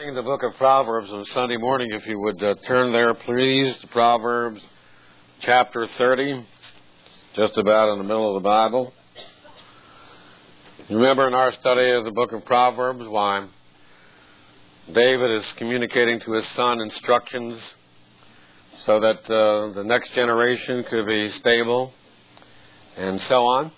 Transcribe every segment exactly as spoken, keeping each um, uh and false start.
In the book of Proverbs on Sunday morning, if you would uh, turn there, please, to Proverbs chapter thirty, just about in the middle of the Bible. You remember in our study of the book of Proverbs why David is communicating to his son instructions so that uh, the next generation could be stable and so on.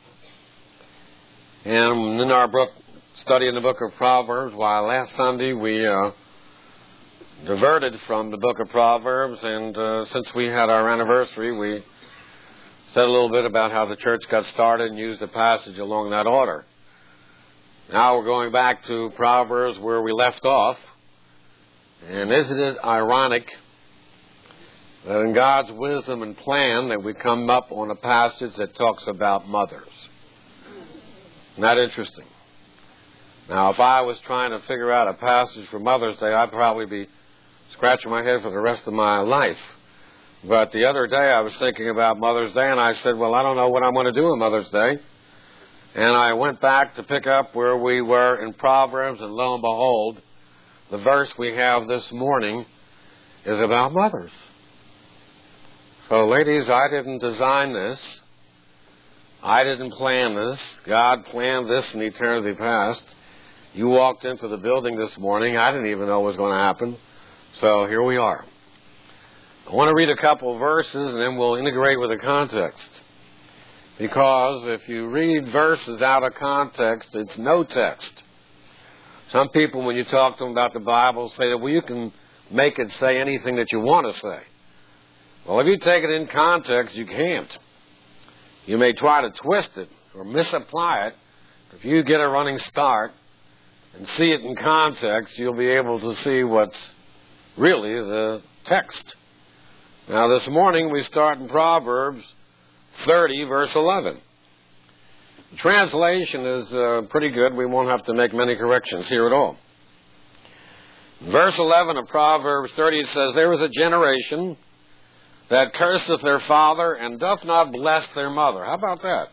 And in our book, study in the book of Proverbs, why last Sunday we uh, diverted from the book of Proverbs, and uh, since we had our anniversary, we said a little bit about how the church got started and used a passage along that order. Now we're going back to Proverbs where we left off, and isn't it ironic that in God's wisdom and plan that we come up on a passage that talks about mothers? Isn't that interesting? Now, if I was trying to figure out a passage for Mother's Day, I'd probably be scratching my head for the rest of my life. But the other day I was thinking about Mother's Day, and I said, well, I don't know what I'm going to do on Mother's Day. And I went back to pick up where we were in Proverbs, and lo and behold, the verse we have this morning is about mothers. So, ladies, I didn't design this. I didn't plan this. God planned this in eternity past. You walked into the building this morning. I didn't even know what was going to happen. So here we are. I want to read a couple of verses, and then we'll integrate with the context. Because if you read verses out of context, it's no text. Some people, when you talk to them about the Bible, say that, well, you can make it say anything that you want to say. Well, if you take it in context, you can't. You may try to twist it or misapply it. If you get a running start and see it in context, you'll be able to see what's really the text. Now, this morning we start in Proverbs thirty, verse eleven. The translation is uh, pretty good. We won't have to make many corrections here at all. In verse eleven of Proverbs thirty, it says, "There is a generation that curseth their father and doth not bless their mother." How about that?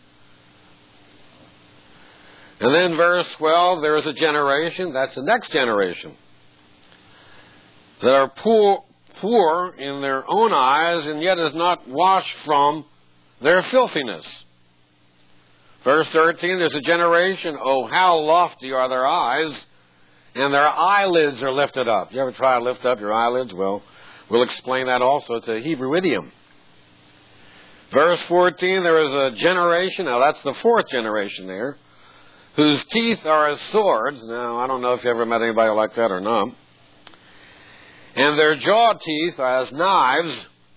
And then verse twelve, there is a generation, that's the next generation, that are poor, poor in their own eyes, and yet is not washed from their filthiness. Verse thirteen, there's a generation, oh, how lofty are their eyes, and their eyelids are lifted up. You ever try to lift up your eyelids? Well, we'll explain that also to Hebrew idiom. Verse fourteen, there is a generation, now that's the fourth generation there, whose teeth are as swords. Now, I don't know if you ever met anybody like that or not. And their jaw teeth are as knives,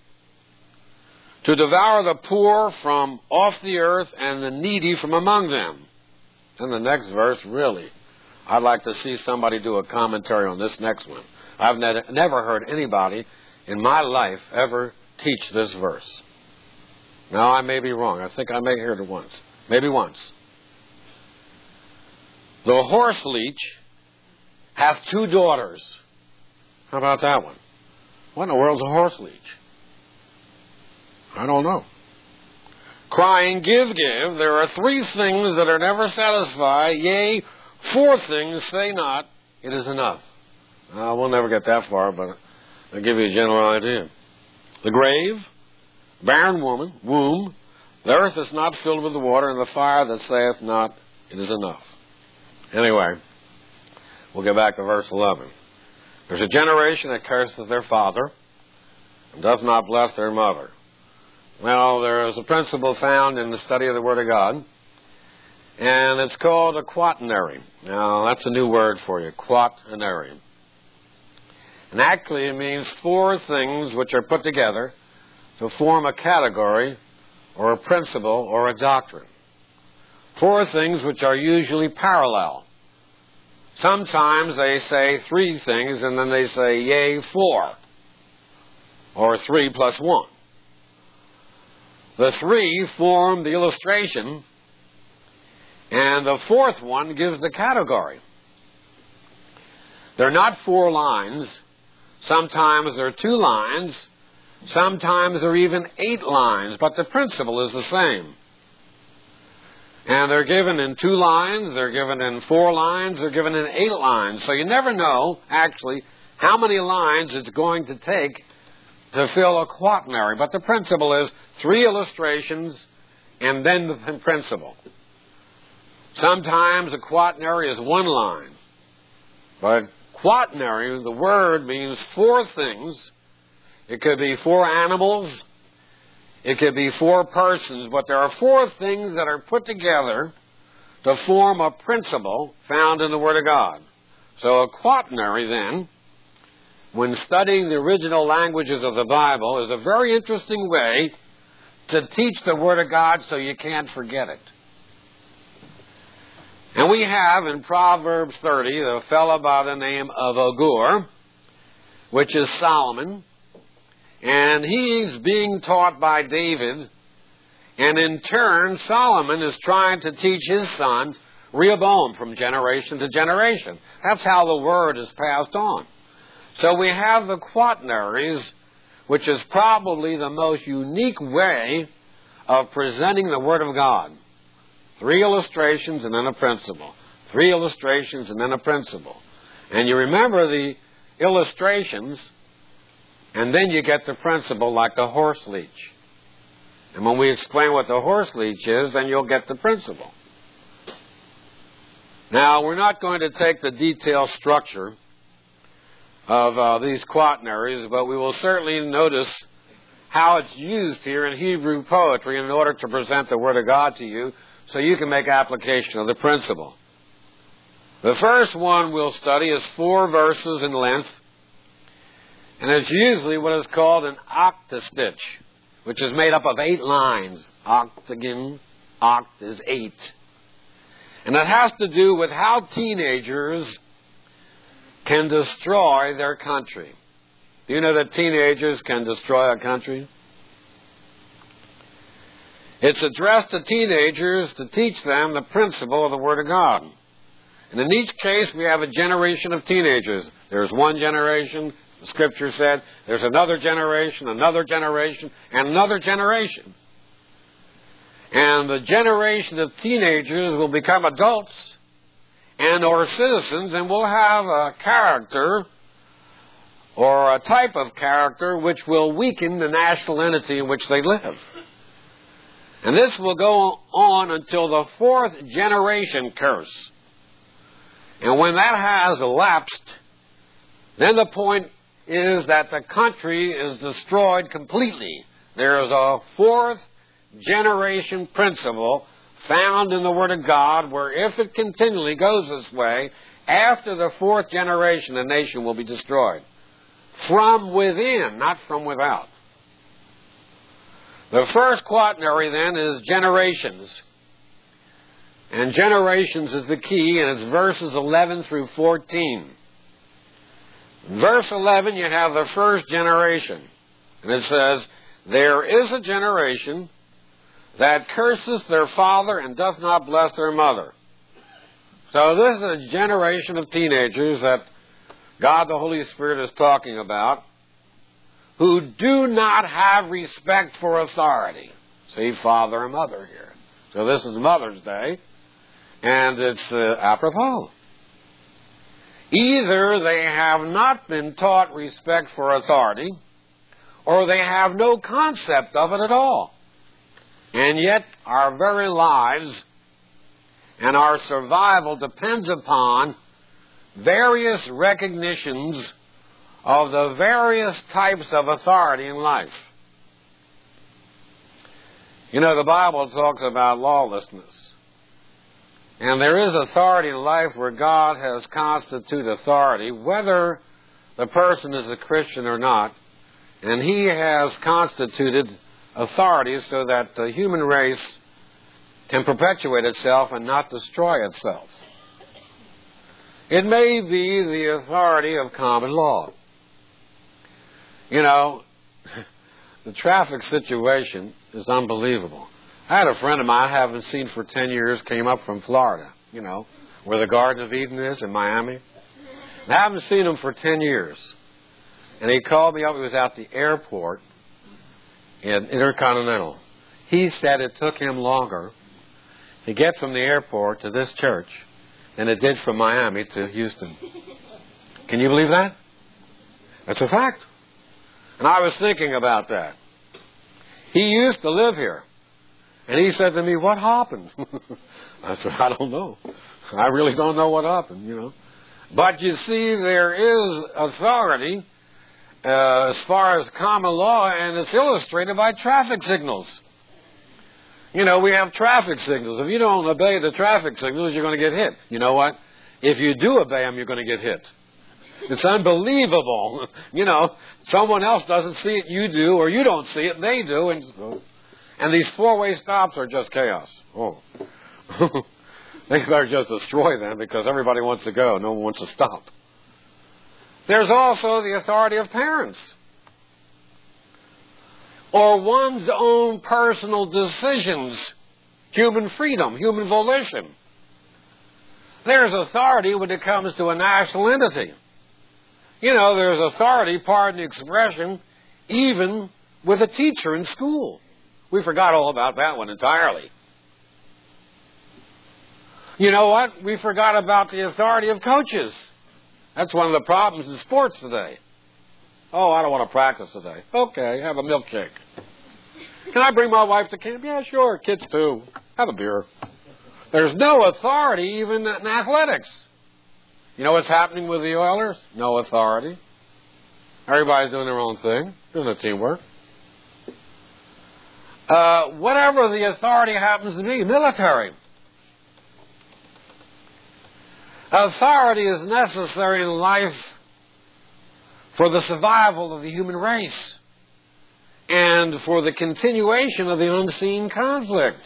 to devour the poor from off the earth and the needy from among them. And the next verse, really, I'd like to see somebody do a commentary on this next one. I've ne- never heard anybody in my life ever teach this verse. Now, I may be wrong. I think I may have heard it once. Maybe once. The horse leech hath two daughters. How about that one? What in the world's a horse leech? I don't know. Crying, give, give. There are three things that are never satisfied. Yea, four things say not, it is enough. Uh, we'll never get that far, but I'll give you a general idea. The grave, barren woman, womb. The earth is not filled with the water, and the fire that saith not, it is enough. Anyway, we'll get back to verse eleven. There's a generation that curses their father and does not bless their mother. Well, there is a principle found in the study of the Word of God, and it's called a quaternary. Now, that's a new word for you, quaternary. And actually it means four things which are put together to form a category or a principle or a doctrine. Four things which are usually parallel. Sometimes they say three things and then they say, yea, four. Or three plus one. The three form the illustration, and the fourth one gives the category. They're not four lines. Sometimes they're two lines. Sometimes they're even eight lines, but the principle is the same. And they're given in two lines, they're given in four lines, they're given in eight lines. So you never know, actually, how many lines it's going to take to fill a quaternary. But the principle is three illustrations and then the principle. Sometimes a quaternary is one line. But quaternary, the word means four things. It could be four animals. It could be four persons. But there are four things that are put together to form a principle found in the Word of God. So a quaternary, then, when studying the original languages of the Bible, is a very interesting way to teach the Word of God so you can't forget it. And we have in Proverbs thirty a fellow by the name of Agur, which is Solomon, and he's being taught by David, and in turn Solomon is trying to teach his son Rehoboam from generation to generation. That's how the word is passed on. So we have the quaternaries, which is probably the most unique way of presenting the Word of God. Three illustrations and then a principle. Three illustrations and then a principle. And you remember the illustrations, and then you get the principle like the horse leech. And when we explain what the horse leech is, then you'll get the principle. Now, we're not going to take the detailed structure of uh, these quaternaries, but we will certainly notice how it's used here in Hebrew poetry in order to present the Word of God to you, so you can make application of the principle. The first one we'll study is four verses in length, and it's usually what is called an octastitch, which is made up of eight lines. Octagon, oct is eight. And it has to do with how teenagers can destroy their country. Do you know that teenagers can destroy a country? It's addressed to teenagers to teach them the principle of the Word of God. And in each case, we have a generation of teenagers. There's one generation, the Scripture said. There's another generation, another generation, and another generation. And the generation of teenagers will become adults and or citizens, and will have a character or a type of character which will weaken the national entity in which they live. And this will go on until the fourth generation curse. And when that has elapsed, then the point is that the country is destroyed completely. There is a fourth generation principle found in the Word of God where if it continually goes this way, after the fourth generation, the nation will be destroyed. From within, not from without. The first quaternary, then, is generations. And generations is the key, and it's verses eleven through fourteen. In verse eleven, you have the first generation. And it says, "There is a generation that curses their father and doth not bless their mother." So this is a generation of teenagers that God the Holy Spirit is talking about, who do not have respect for authority. See, father and mother here. So this is Mother's Day, and it's uh, apropos. Either they have not been taught respect for authority, or they have no concept of it at all. And yet our very lives and our survival depends upon various recognitions of the various types of authority in life. You know, the Bible talks about lawlessness. And there is authority in life where God has constituted authority, whether the person is a Christian or not. And He has constituted authority so that the human race can perpetuate itself and not destroy itself. It may be the authority of common law. You know, the traffic situation is unbelievable. I had a friend of mine I haven't seen for ten years, came up from Florida, you know, where the Garden of Eden is in Miami. And I haven't seen him for ten years. And he called me up. He was at the airport in Intercontinental. He said it took him longer to get from the airport to this church than it did from Miami to Houston. Can you believe that? That's a fact. And I was thinking about that. He used to live here. And he said to me, what happened? I said, I don't know. I really don't know what happened, you know. But you see, there is authority uh, as far as common law, and it's illustrated by traffic signals. You know, we have traffic signals. If you don't obey the traffic signals, you're going to get hit. You know what? If you do obey them, you're going to get hit. It's unbelievable. You know, someone else doesn't see it, you do, or you don't see it, they do. And, and these four-way stops are just chaos. Oh. They better just destroy them because everybody wants to go. No one wants to stop. There's also the authority of parents, or one's own personal decisions, human freedom, human volition. There's authority when it comes to a national entity. You know, there's authority, pardon the expression, even with a teacher in school. We forgot all about that one entirely. You know what? We forgot about the authority of coaches. That's one of the problems in sports today. Oh, I don't want to practice today. Okay, have a milkshake. Can I bring my wife to camp? Yeah, sure. Kids too. Have a beer. There's no authority even in athletics. You know what's happening with the Oilers? No authority. Everybody's doing their own thing, doing the teamwork. Uh, whatever the authority happens to be, military. Authority is necessary in life for the survival of the human race and for the continuation of the unseen conflict.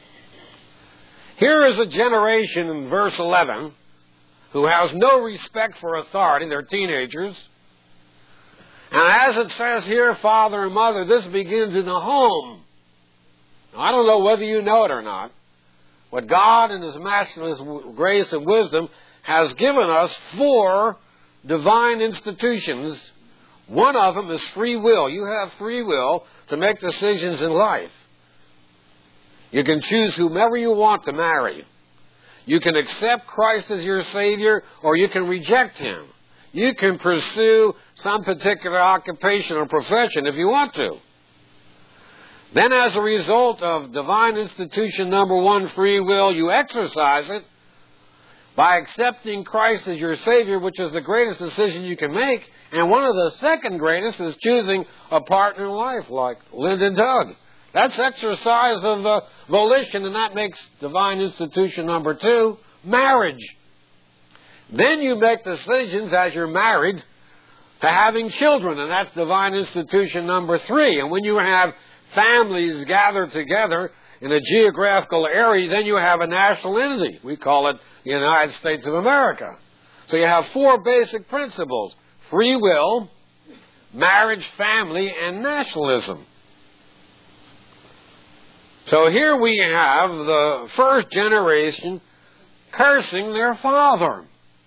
Here is a generation in verse eleven who has no respect for authority. They're teenagers. And as it says here, father and mother, this begins in the home. Now, I don't know whether you know it or not, but God in His matchless grace and wisdom has given us four divine institutions. One of them is free will. You have free will to make decisions in life. You can choose whomever you want to marry. You can accept Christ as your Savior, or you can reject Him. You can pursue some particular occupation or profession if you want to. Then as a result of divine institution number one, free will, you exercise it by accepting Christ as your Savior, which is the greatest decision you can make. And one of the second greatest is choosing a partner in life, like Linda and Doug. That's exercise of uh, volition, and that makes divine institution number two, marriage. Then you make decisions as you're married to having children, and that's divine institution number three. And when you have families gathered together in a geographical area, then you have a national entity. We call it the United States of America. So you have four basic principles: free will, marriage, family, and nationalism. So here we have the first generation cursing their father.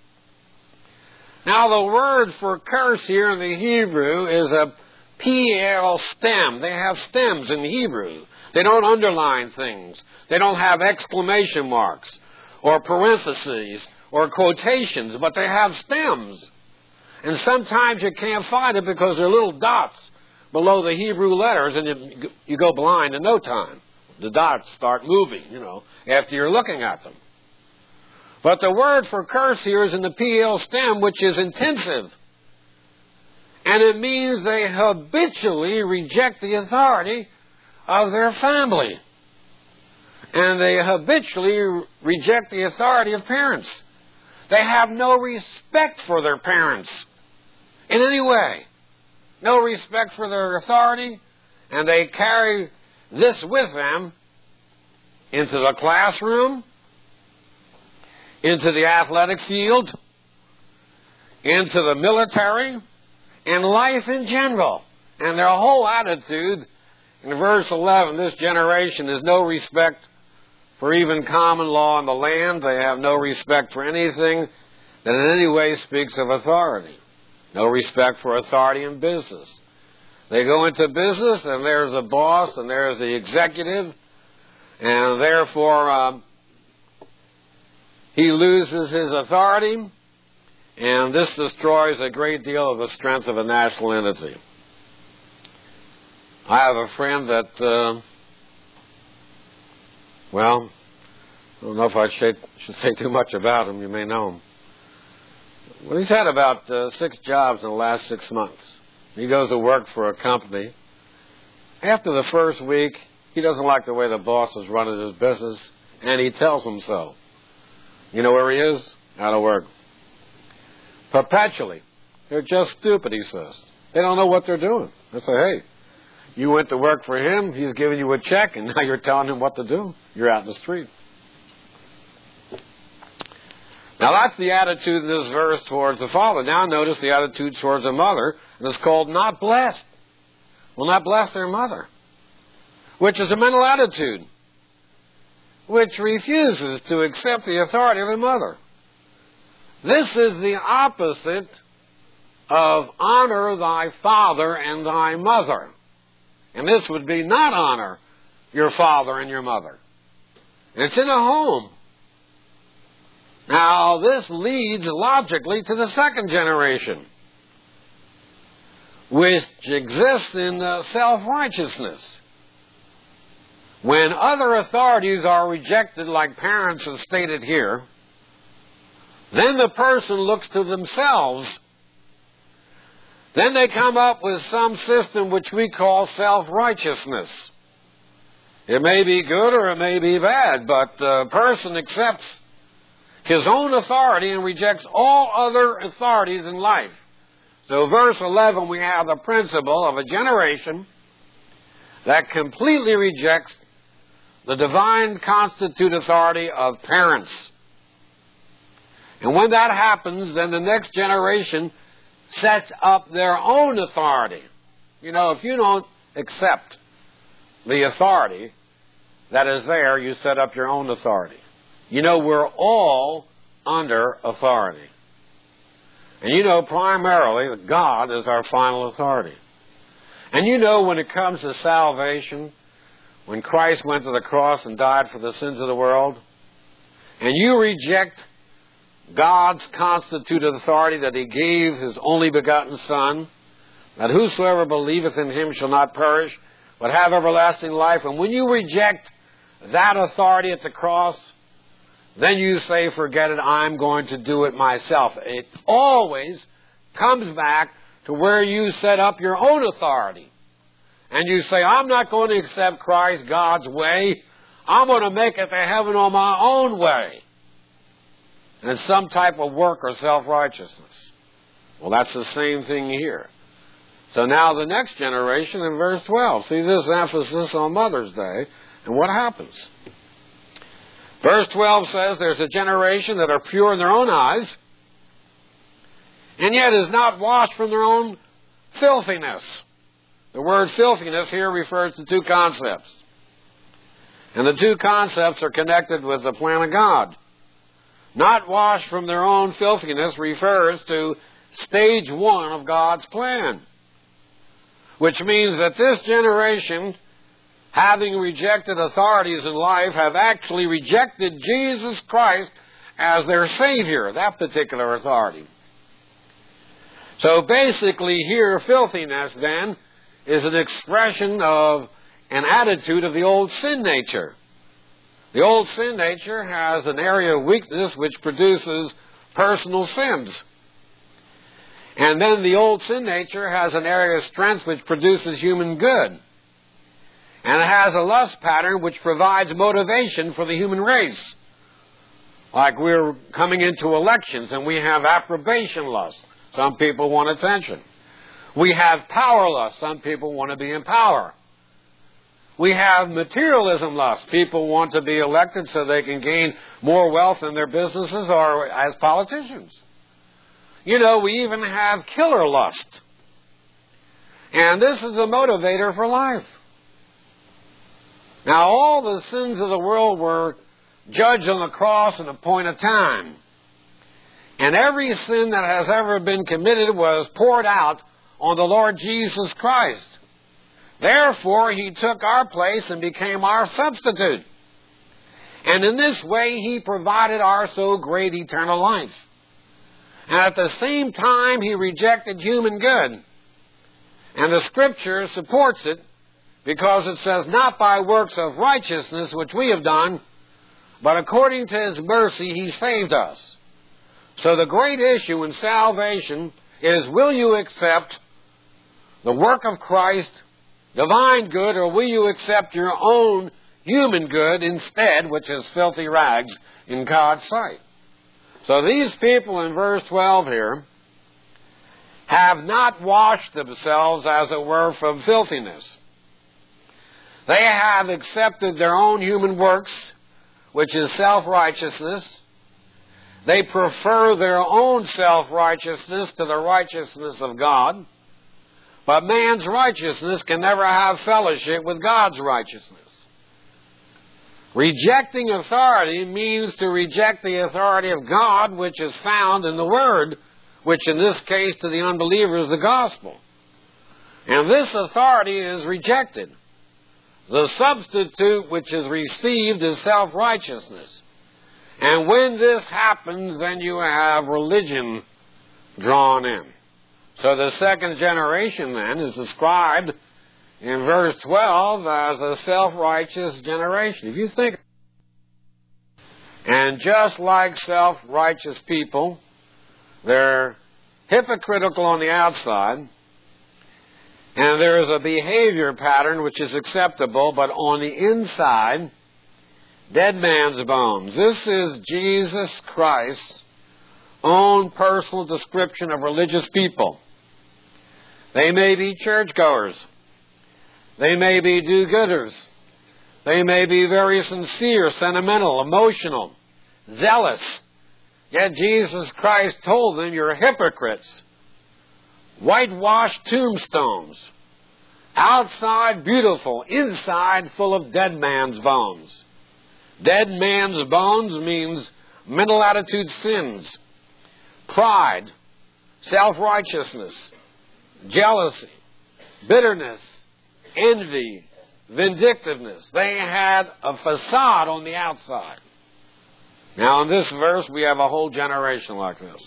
Now the word for curse here in the Hebrew is a P L stem. They have stems in Hebrew. They don't underline things. They don't have exclamation marks or parentheses or quotations, but they have stems. And sometimes you can't find it because they're little dots below the Hebrew letters, and you, you go blind in no time. The dots start moving, you know, after you're looking at them. But the word for curse here is in the P L stem, which is intensive. And it means they habitually reject the authority of their family. And they habitually reject the authority of parents. They have no respect for their parents in any way. No respect for their authority, and they carry this with them into the classroom, into the athletic field, into the military, and life in general. And their whole attitude, in verse eleven, this generation has no respect for even common law in the land. They have no respect for anything that in any way speaks of authority. No respect for authority in business. They go into business, and there's a boss, and there's the executive, and therefore um, he loses his authority, and this destroys a great deal of the strength of a national entity. I have a friend that, uh, well, I don't know if I should, should say too much about him. You may know him. Well, he's had about uh, six jobs in the last six months. He goes to work for a company. After the first week, he doesn't like the way the boss is running his business, and he tells him so. You know where he is? Out of work. Perpetually. They're just stupid, he says. They don't know what they're doing. I say, hey, you went to work for him, he's giving you a check, and now you're telling him what to do. You're out in the street. Now that's the attitude in this verse towards the father. Now notice the attitude towards the mother, and it's called not blessed. Will not bless their mother, which is a mental attitude, which refuses to accept the authority of the mother. This is the opposite of honor thy father and thy mother. And this would be not honor your father and your mother. It's in a home. Now, this leads logically to the second generation, which exists in uh, self-righteousness. When other authorities are rejected, like parents have stated here, then the person looks to themselves. Then they come up with some system which we call self-righteousness. It may be good or it may be bad, but the person accepts his own authority and rejects all other authorities in life. So verse eleven, we have the principle of a generation that completely rejects the divine constitute authority of parents. And when that happens, then the next generation sets up their own authority. You know, if you don't accept the authority that is there, you set up your own authority. You know, we're all under authority. And you know, primarily, that God is our final authority. And you know, when it comes to salvation, when Christ went to the cross and died for the sins of the world, and you reject God's constituted authority that He gave His only begotten Son, that whosoever believeth in Him shall not perish, but have everlasting life. And when you reject that authority at the cross, then you say, forget it, I'm going to do it myself. It always comes back to where you set up your own authority. And you say, I'm not going to accept Christ, God's way. I'm going to make it to heaven on my own way. And it's some type of work or self-righteousness. Well, that's the same thing here. So now the next generation in verse twelve. See this emphasis on Mother's Day. And what happens? Verse twelve says, there's a generation that are pure in their own eyes, and yet is not washed from their own filthiness. The word filthiness here refers to two concepts. And the two concepts are connected with the plan of God. Not washed from their own filthiness refers to stage one of God's plan, which means that this generation, having rejected authorities in life, have actually rejected Jesus Christ as their Savior, that particular authority. So basically here, filthiness then is an expression of an attitude of the old sin nature. The old sin nature has an area of weakness which produces personal sins. And then the old sin nature has an area of strength which produces human good. And it has a lust pattern which provides motivation for the human race. Like we're coming into elections and we have approbation lust. Some people want attention. We have power lust. Some people want to be in power. We have materialism lust. People want to be elected so they can gain more wealth in their businesses or as politicians. You know, we even have killer lust. And this is the motivator for life. Now, all the sins of the world were judged on the cross in a point of time. And every sin that has ever been committed was poured out on the Lord Jesus Christ. Therefore, He took our place and became our substitute. And in this way, He provided our so great eternal life. And at the same time, He rejected human good. And the Scripture supports it because it says, not by works of righteousness which we have done, but according to His mercy He saved us. So the great issue in salvation is, will you accept the work of Christ, divine good, or will you accept your own human good instead, which is filthy rags in God's sight? So these people in verse twelve here have not washed themselves, as it were, from filthiness. They have accepted their own human works, which is self-righteousness. They prefer their own self-righteousness to the righteousness of God. But man's righteousness can never have fellowship with God's righteousness. Rejecting authority means to reject the authority of God, which is found in the Word, which in this case to the unbeliever is the gospel. And this authority is rejected. The substitute which is received is self-righteousness. And when this happens, then you have religion drawn in. So the second generation then is described in verse twelve as a self-righteous generation. If you think, and just like self-righteous people, they're hypocritical on the outside, and there is a behavior pattern which is acceptable, but on the inside, dead man's bones. This is Jesus Christ's own personal description of religious people. They may be churchgoers. They may be do-gooders. They may be very sincere, sentimental, emotional, zealous. Yet Jesus Christ told them, you're hypocrites. Whitewashed tombstones. Outside beautiful, inside full of dead man's bones. Dead man's bones means mental attitude sins, pride, self-righteousness, jealousy, bitterness, envy, vindictiveness. They had a facade on the outside. Now, in this verse, we have a whole generation like this.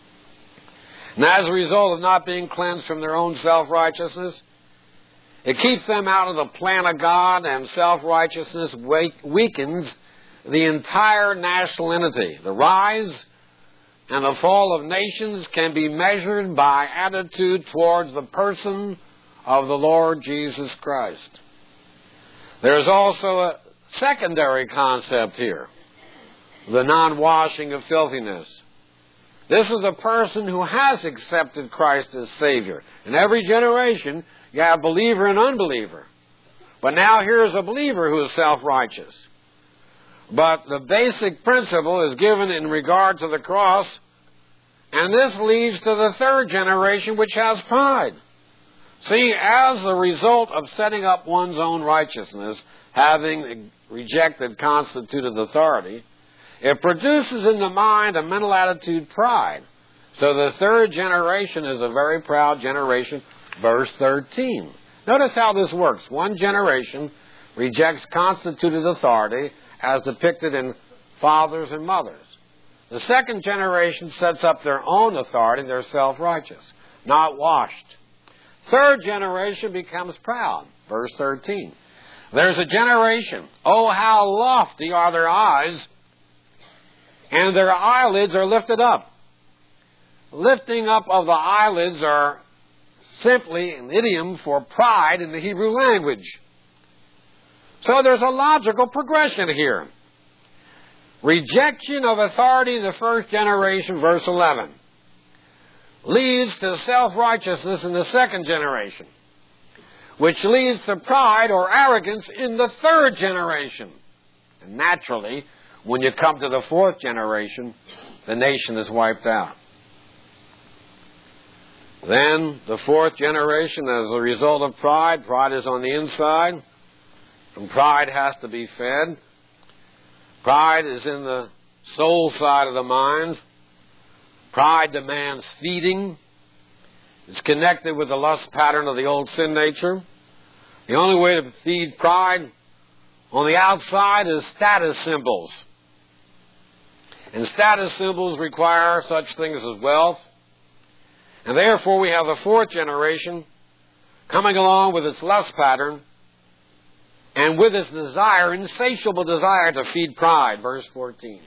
And as a result of not being cleansed from their own self-righteousness, it keeps them out of the plan of God, and self-righteousness weakens the entire national entity. The rise and the fall of nations can be measured by attitude towards the person of the Lord Jesus Christ. There's also a secondary concept here, the non-washing of filthiness. This is a person who has accepted Christ as Savior. In every generation, you have believer and unbeliever. But now here's a believer who is self-righteous. But the basic principle is given in regard to the cross, and this leads to the third generation, which has pride. See, as a result of setting up one's own righteousness, having rejected constituted authority, it produces in the mind a mental attitude pride. So the third generation is a very proud generation. Verse thirteen. Notice how this works. One generation rejects constituted authority as depicted in fathers and mothers. The second generation sets up their own authority. They're self-righteous, not washed. Third generation becomes proud. Verse thirteen. There's a generation. Oh, how lofty are their eyes, and their eyelids are lifted up. Lifting up of the eyelids are simply an idiom for pride in the Hebrew language. So there's a logical progression here. Rejection of authority in the first generation, verse eleven, leads to self-righteousness in the second generation, which leads to pride or arrogance in the third generation. And naturally, when you come to the fourth generation, the nation is wiped out. Then, the fourth generation, as a result of pride, pride is on the inside, and pride has to be fed. Pride is in the soul side of the mind. Pride demands feeding. It's connected with the lust pattern of the old sin nature. The only way to feed pride on the outside as status symbols. And status symbols require such things as wealth. And therefore we have the fourth generation coming along with its lust pattern and with its desire, insatiable desire to feed pride. Verse fourteen.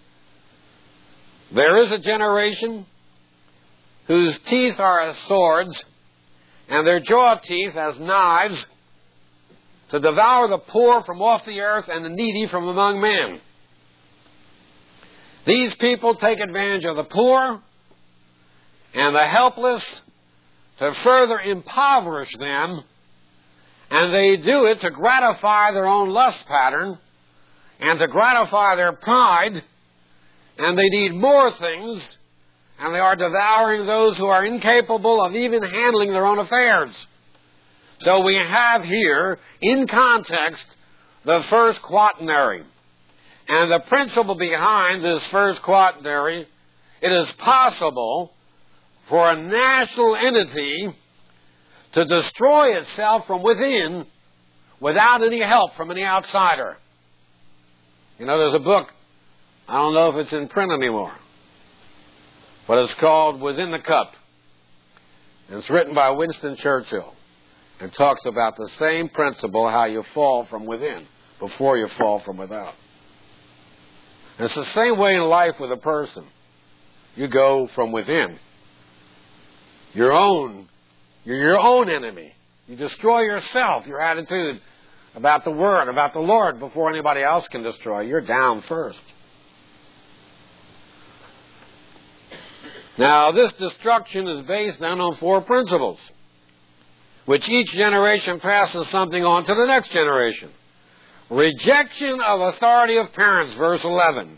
There is a generation whose teeth are as swords and their jaw teeth as knives, to devour the poor from off the earth and the needy from among men. These people take advantage of the poor and the helpless to further impoverish them, and they do it to gratify their own lust pattern and to gratify their pride, and they need more things, and they are devouring those who are incapable of even handling their own affairs. So we have here, in context, the first quaternary. And the principle behind this first quaternary, it is possible for a national entity to destroy itself from within without any help from any outsider. You know, there's a book, I don't know if it's in print anymore, but it's called Within the Cup. And it's written by Winston Churchill. It talks about the same principle, how you fall from within before you fall from without. And it's the same way in life with a person. You go from within. Your own, you're your own enemy. You destroy yourself, your attitude about the Word, about the Lord, before anybody else can destroy. You're down first. Now, this destruction is based then on four principles, which each generation passes something on to the next generation. Rejection of authority of parents, verse eleven.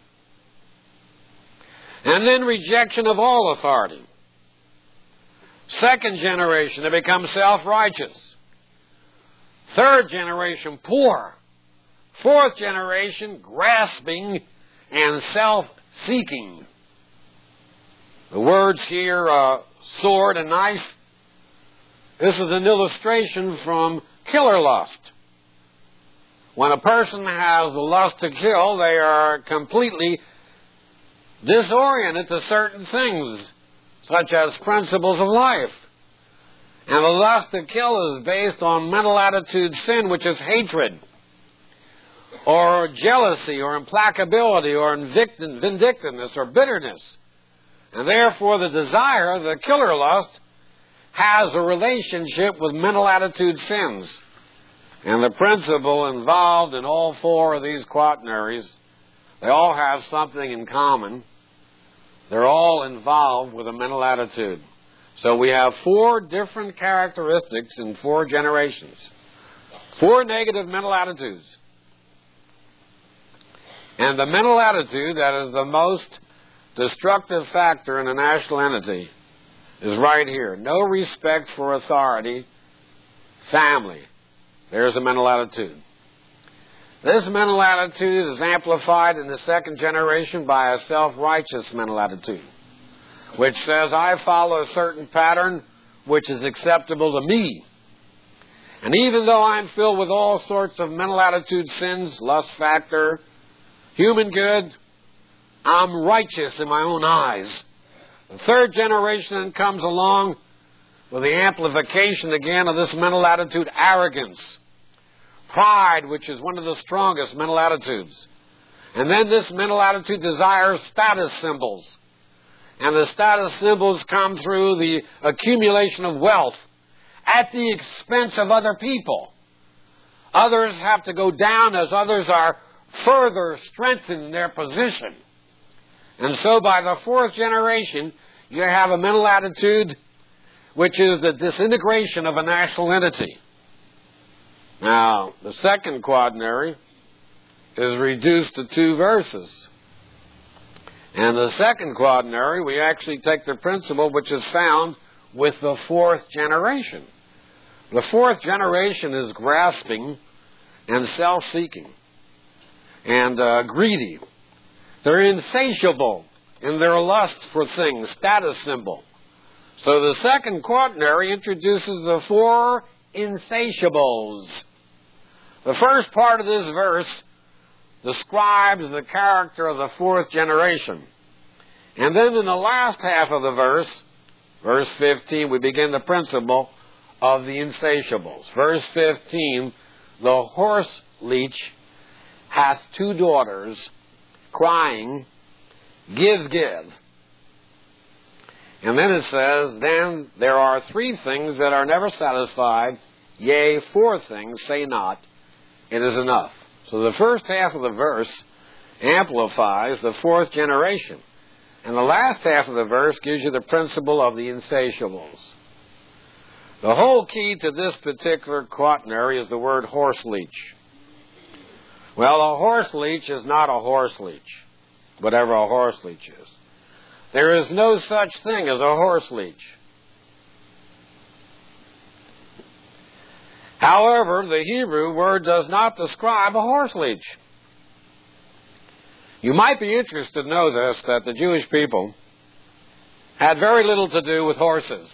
And then rejection of all authority. Second generation, they become self-righteous. Third generation, poor. Fourth generation, grasping and self-seeking. The words here, uh, sword and knife, this is an illustration from killer lust. When a person has the lust to kill, they are completely disoriented to certain things, such as principles of life. And the lust to kill is based on mental attitude sin, which is hatred, or jealousy, or implacability, or vindictiveness, or bitterness. And therefore the desire, the killer lust, has a relationship with mental attitude sins. And the principle involved in all four of these quaternaries, they all have something in common. They're all involved with a mental attitude. So we have four different characteristics in four generations. Four negative mental attitudes. And the mental attitude that is the most destructive factor in a national entity is right here. No respect for authority, family. There's a mental attitude. This mental attitude is amplified in the second generation by a self-righteous mental attitude, which says, I follow a certain pattern which is acceptable to me. And even though I'm filled with all sorts of mental attitude sins, lust factor, human good, I'm righteous in my own eyes. The third generation comes along with the amplification again of this mental attitude, arrogance. Pride, which is one of the strongest mental attitudes. And then this mental attitude desires status symbols. And the status symbols come through the accumulation of wealth at the expense of other people. Others have to go down as others are further strengthened in their position. And so by the fourth generation, you have a mental attitude which is the disintegration of a national entity. Now, the second quaternary is reduced to two verses. And the second quaternary, we actually take the principle which is found with the fourth generation. The fourth generation is grasping and self-seeking and uh, greedy. They're insatiable in their lust for things, status symbol. So the second quaternary introduces the four insatiables. The first part of this verse describes the character of the fourth generation. And then in the last half of the verse, verse fifteen, we begin the principle of the insatiables. Verse fifteen, the horse leech hath two daughters, crying, give, give. And then it says, then there are three things that are never satisfied, yea, four things, say not, it is enough. So the first half of the verse amplifies the fourth generation. And the last half of the verse gives you the principle of the insatiables. The whole key to this particular quaternary is the word horse leech. Well, a horse leech is not a horse leech, whatever a horse leech is. There is no such thing as a horse leech. However, the Hebrew word does not describe a horse leech. You might be interested to know this, that the Jewish people had very little to do with horses.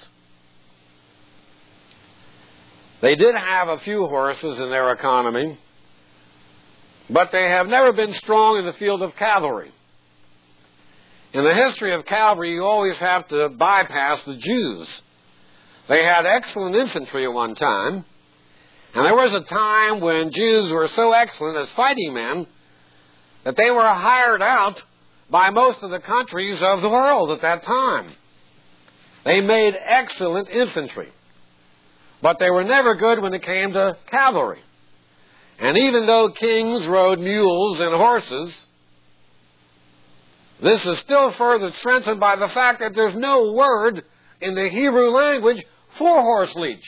They did have a few horses in their economy, but they have never been strong in the field of cavalry. In the history of cavalry, you always have to bypass the Jews. They had excellent infantry at one time, and there was a time when Jews were so excellent as fighting men that they were hired out by most of the countries of the world at that time. They made excellent infantry, but they were never good when it came to cavalry. And even though kings rode mules and horses, this is still further strengthened by the fact that there's no word in the Hebrew language for horse leech.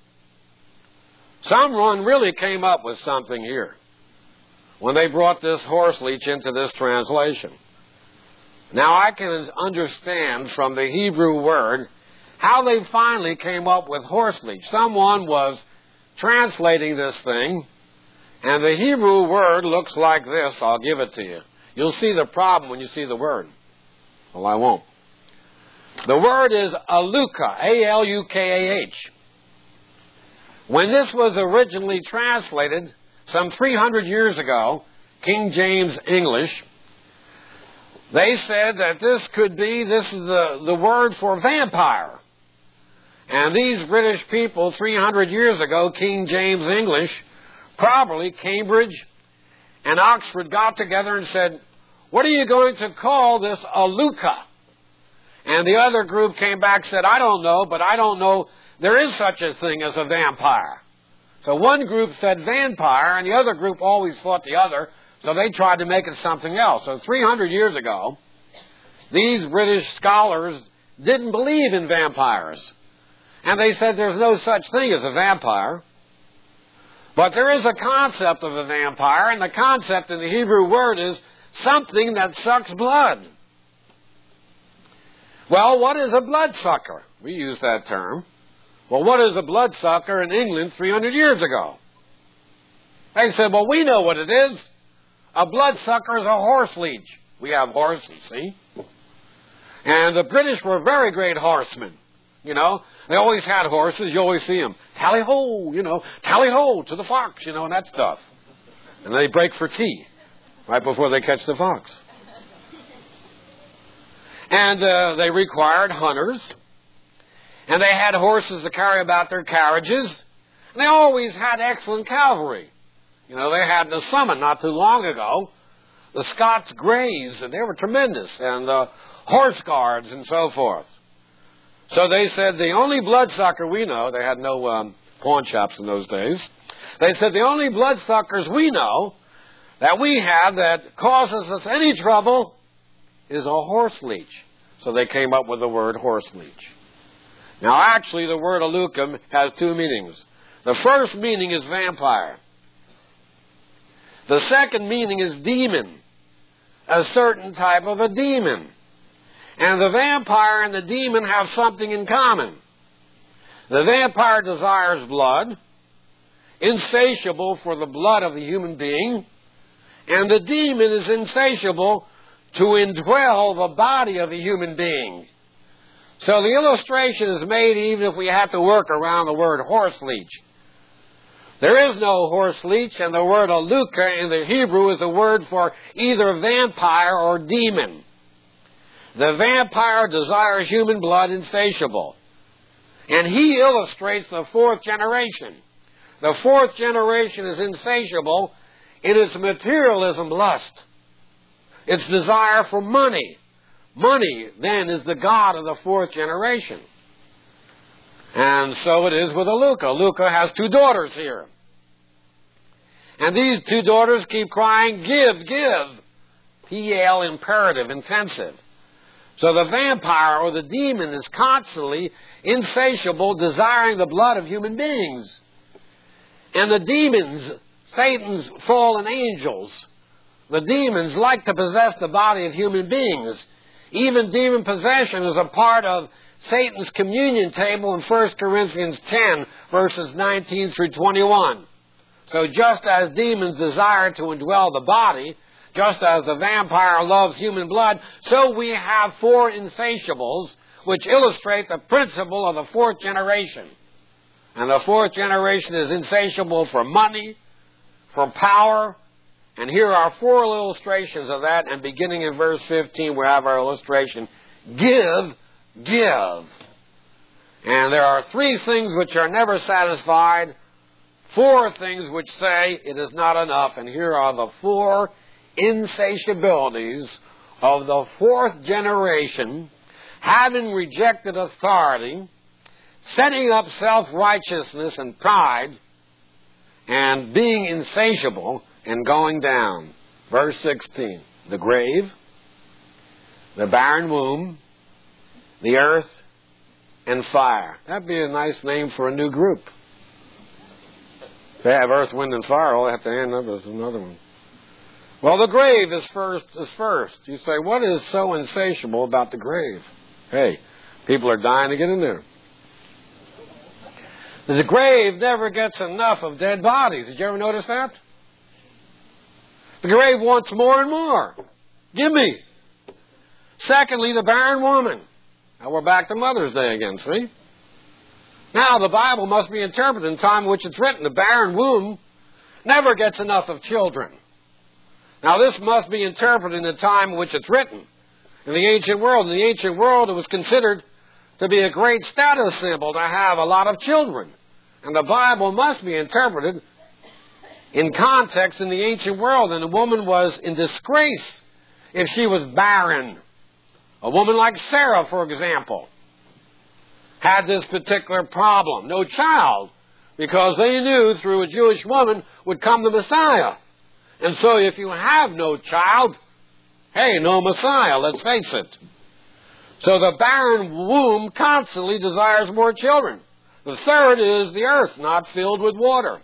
Someone really came up with something here when they brought this horse leech into this translation. Now I can understand from the Hebrew word how they finally came up with horse leech. Someone was translating this thing, and the Hebrew word looks like this. I'll give it to you. You'll see the problem when you see the word. Well, I won't. The word is aluka, A L U K A H. When this was originally translated, some three hundred years ago, King James English, they said that this could be, this is the, the word for vampire. And these British people, three hundred years ago, King James English, probably Cambridge and Oxford got together and said, what are you going to call this aluka? And the other group came back and said, I don't know, but I don't know there is such a thing as a vampire. So one group said vampire, and the other group always fought the other, so they tried to make it something else. So three hundred years ago, these British scholars didn't believe in vampires. And they said there's no such thing as a vampire. But there is a concept of a vampire, and the concept in the Hebrew word is something that sucks blood. Well, what is a bloodsucker? We use that term. Well, what is a bloodsucker in England three hundred years ago? They said, well, we know what it is. A bloodsucker is a horse leech. We have horses, see? And the British were very great horsemen. You know, they always had horses. You always see them. Tally-ho, you know, tally-ho to the fox, you know, and that stuff. And they break for tea right before they catch the fox. And uh, they required hunters. And they had horses to carry about their carriages. And they always had excellent cavalry. You know, they had the summit not too long ago, the Scots Greys, and they were tremendous, and the uh, horse guards and so forth. So they said the only bloodsucker we know, they had no um, pawn shops in those days, they said the only bloodsuckers we know that we have that causes us any trouble is a horse leech. So they came up with the word horse leech. Now actually the word alukum has two meanings. The first meaning is vampire. The second meaning is demon, a certain type of a demon. And the vampire and the demon have something in common. The vampire desires blood, insatiable for the blood of the human being, and the demon is insatiable to indwell the body of the human being. So the illustration is made even if we have to work around the word horse leech. There is no horse leech, and the word aluka in the Hebrew is a word for either vampire or demon. The vampire desires human blood insatiable. And he illustrates the fourth generation. The fourth generation is insatiable in its materialism lust, its desire for money. Money, then, is the god of the fourth generation. And so it is with Aluka. Aluka has two daughters here. And these two daughters keep crying, give, give. P L, imperative, intensive. So the vampire or the demon is constantly insatiable, desiring the blood of human beings. And the demons, Satan's fallen angels, the demons like to possess the body of human beings. Even demon possession is a part of Satan's communion table in First Corinthians ten, verses nineteen through twenty-one. So just as demons desire to indwell the body, just as the vampire loves human blood, so we have four insatiables which illustrate the principle of the fourth generation. And the fourth generation is insatiable for money, for power. And here are four illustrations of that. And beginning in verse fifteen, we have our illustration. Give, give. And there are three things which are never satisfied. Four things which say it is not enough. And here are the four insatiabilities of the fourth generation, having rejected authority, setting up self-righteousness and pride, and being insatiable and going down. Verse sixteen, the grave, the barren womb, the earth, and fire. That'd be a nice name for a new group. If they have earth, wind, and fire, all they have to end up is another one. Well, the grave is first. Is first. You say, what is so insatiable about the grave? Hey, people are dying to get in there. The grave never gets enough of dead bodies. Did you ever notice that? The grave wants more and more. Give me. Secondly, the barren woman. Now we're back to Mother's Day again, see? Now the Bible must be interpreted in the time in which it's written. The barren womb never gets enough of children. Now this must be interpreted in the time in which it's written. In the ancient world, in the ancient world it was considered to be a great status symbol to have a lot of children. And the Bible must be interpreted in context in the ancient world. And a woman was in disgrace if she was barren. A woman like Sarah, for example, had this particular problem. No child, because they knew through a Jewish woman would come the Messiah. And so if you have no child, hey, no Messiah, let's face it. So the barren womb constantly desires more children. The third is the earth not filled with water,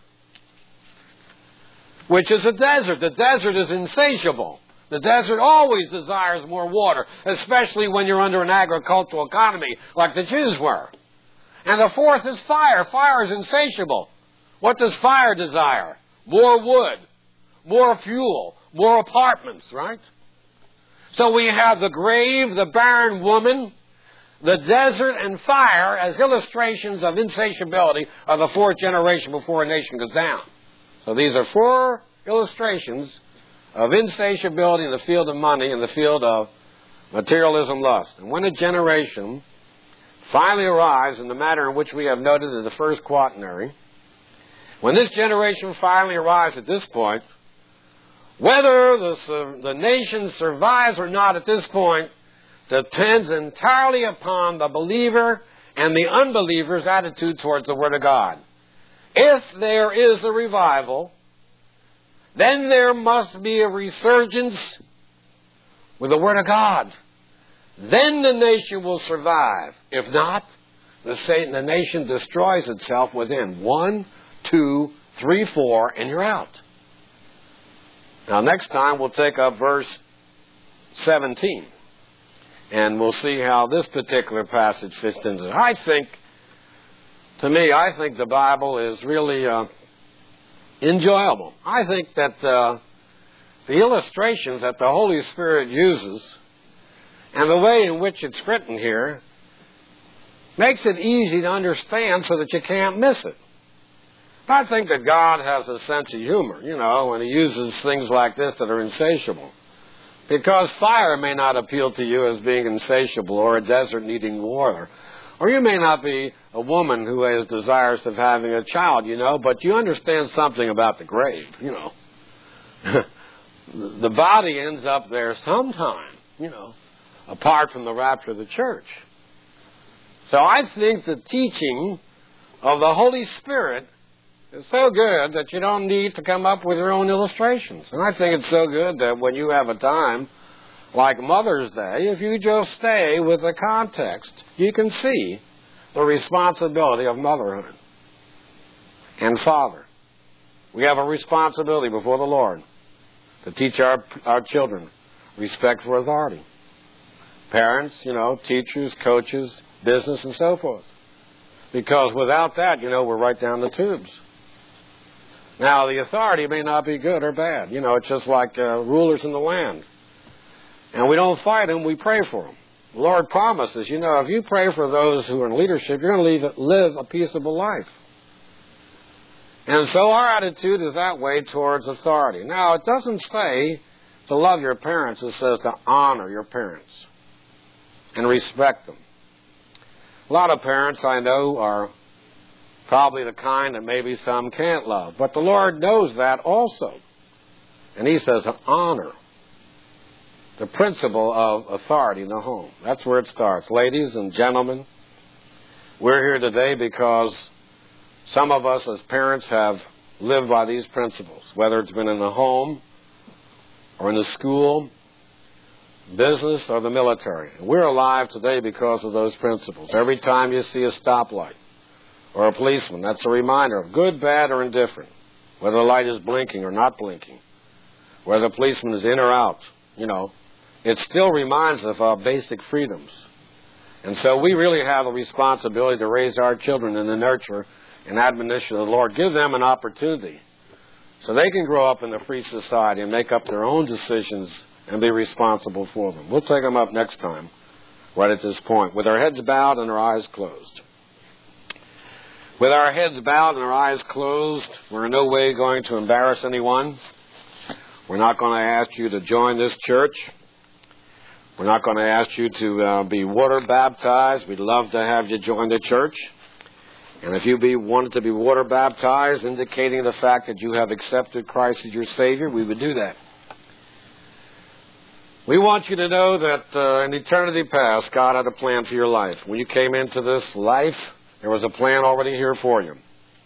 which is a desert. The desert is insatiable. The desert always desires more water, especially when you're under an agricultural economy like the Jews were. And the fourth is fire. Fire is insatiable. What does fire desire? More wood, more fuel, more apartments, right? So we have the grave, the barren woman, the desert, and fire as illustrations of insatiability of the fourth generation before a nation goes down. So these are four illustrations of insatiability in the field of money, in the field of materialism lust. And when a generation finally arrives in the manner in which we have noted in the first quaternary, when this generation finally arrives at this point, whether the, the nation survives or not at this point depends entirely upon the believer and the unbeliever's attitude towards the Word of God. If there is a revival, then there must be a resurgence with the Word of God. Then the nation will survive. If not, the, Satan, the nation destroys itself within one, two, three, four, and you're out. Now, next time we'll take up verse seventeen, and we'll see how this particular passage fits into it. I think, to me, I think the Bible is really uh, enjoyable. I think that uh, the illustrations that the Holy Spirit uses and the way in which it's written here makes it easy to understand so that you can't miss it. I think that God has a sense of humor, you know, when He uses things like this that are insatiable. Because fire may not appeal to you as being insatiable, or a desert needing water. Or you may not be a woman who has desires of having a child, you know, but you understand something about the grave, you know. The body ends up there sometime, you know, apart from the rapture of the church. So I think the teaching of the Holy Spirit is so good that you don't need to come up with your own illustrations. And I think it's so good that when you have a time like Mother's Day, if you just stay with the context, you can see the responsibility of motherhood and father. We have a responsibility before the Lord to teach our, our children respect for authority. Parents, you know, teachers, coaches, business, and so forth. Because without that, you know, we're right down the tubes. Now, the authority may not be good or bad. You know, it's just like uh, rulers in the land. And we don't fight them, we pray for them. The Lord promises, you know, if you pray for those who are in leadership, you're going to live a peaceable life. And so our attitude is that way towards authority. Now, it doesn't say to love your parents. It says to honor your parents and respect them. A lot of parents I know are probably the kind that maybe some can't love. But the Lord knows that also. And He says to honor the principle of authority in the home. That's where it starts. Ladies and gentlemen, we're here today because some of us as parents have lived by these principles, whether it's been in the home or in the school, business, or the military. We're alive today because of those principles. Every time you see a stoplight or a policeman, that's a reminder of good, bad, or indifferent, whether the light is blinking or not blinking, whether the policeman is in or out, you know, it still reminds us of our basic freedoms. And so we really have a responsibility to raise our children in the nurture and admonition of the Lord. Give them an opportunity so they can grow up in a free society and make up their own decisions and be responsible for them. We'll take them up next time, right at this point, with our heads bowed and our eyes closed. With our heads bowed and our eyes closed, we're in no way going to embarrass anyone. We're not going to ask you to join this church. We're not going to ask you to uh, be water baptized. We'd love to have you join the church. And if you be wanted to be water baptized, indicating the fact that you have accepted Christ as your Savior, we would do that. We want you to know that uh, in eternity past, God had a plan for your life. When you came into this life, there was a plan already here for you.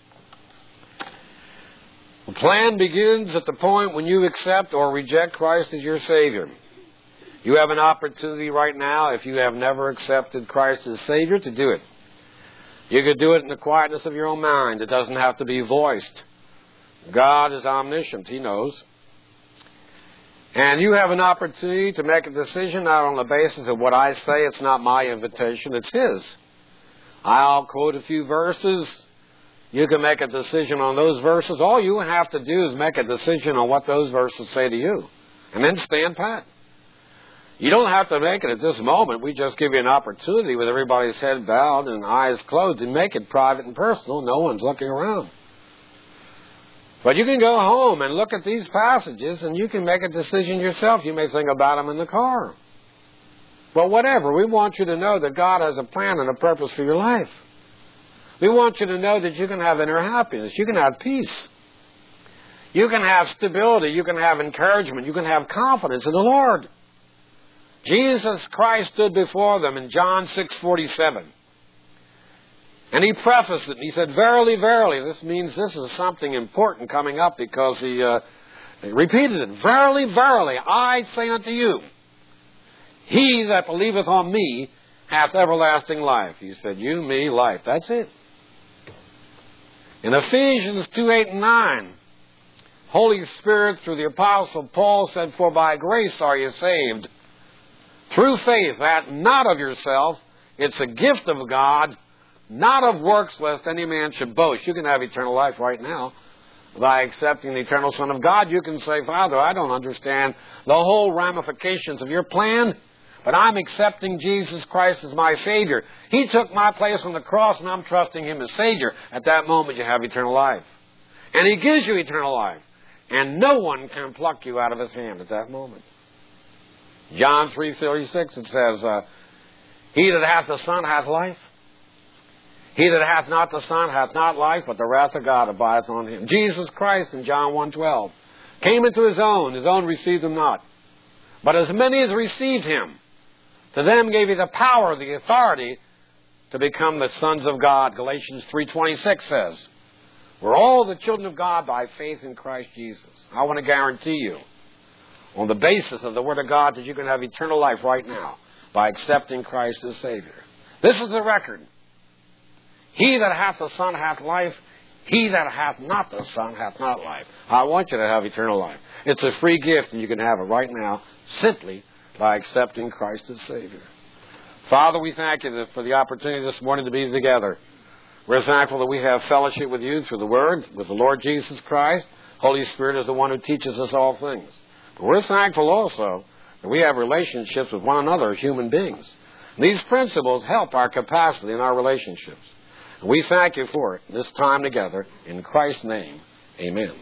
The plan begins at the point when you accept or reject Christ as your Savior. You have an opportunity right now, if you have never accepted Christ as Savior, to do it. You could do it in the quietness of your own mind. It doesn't have to be voiced. God is omniscient. He knows. And you have an opportunity to make a decision not on the basis of what I say. It's not my invitation. It's His. I'll quote a few verses. You can make a decision on those verses. All you have to do is make a decision on what those verses say to you. And then stand pat. You don't have to make it at this moment. We just give you an opportunity with everybody's head bowed and eyes closed to make it private and personal. No one's looking around. But you can go home and look at these passages and you can make a decision yourself. You may think about them in the car. But whatever, we want you to know that God has a plan and a purpose for your life. We want you to know that you can have inner happiness. You can have peace. You can have stability. You can have encouragement. You can have confidence in the Lord. Jesus Christ stood before them in John six forty-seven. And He prefaced it. And He said, verily, verily. This means this is something important coming up because He, uh, he repeated it. Verily, verily, I say unto you, he that believeth on me hath everlasting life. He said, you, me, life. That's it. In Ephesians two, eight, and nine, Holy Spirit, through the Apostle Paul, said, for by grace are you saved, through faith, that not of yourself. It's a gift of God, not of works, lest any man should boast. You can have eternal life right now. By accepting the eternal Son of God, you can say, Father, I don't understand the whole ramifications of your plan, but I'm accepting Jesus Christ as my Savior. He took my place on the cross, and I'm trusting Him as Savior. At that moment, you have eternal life. And He gives you eternal life. And no one can pluck you out of His hand at that moment. John three thirty-six, it says, uh, He that hath the Son hath life. He that hath not the Son hath not life, but the wrath of God abideth on him. Jesus Christ in John one twelve came into His own. His own received Him not. But as many as received Him, to them gave He the power, the authority, to become the sons of God. Galatians three twenty-six says, we're all the children of God by faith in Christ Jesus. I want to guarantee you, on the basis of the Word of God, that you can have eternal life right now by accepting Christ as Savior. This is the record. He that hath the Son hath life. He that hath not the Son hath not life. I want you to have eternal life. It's a free gift, and you can have it right now simply by accepting Christ as Savior. Father, we thank you for the opportunity this morning to be together. We're thankful that we have fellowship with you through the Word, with the Lord Jesus Christ. Holy Spirit is the one who teaches us all things. But we're thankful also that we have relationships with one another as human beings. And these principles help our capacity in our relationships. And we thank you for it this time together. In Christ's name, amen.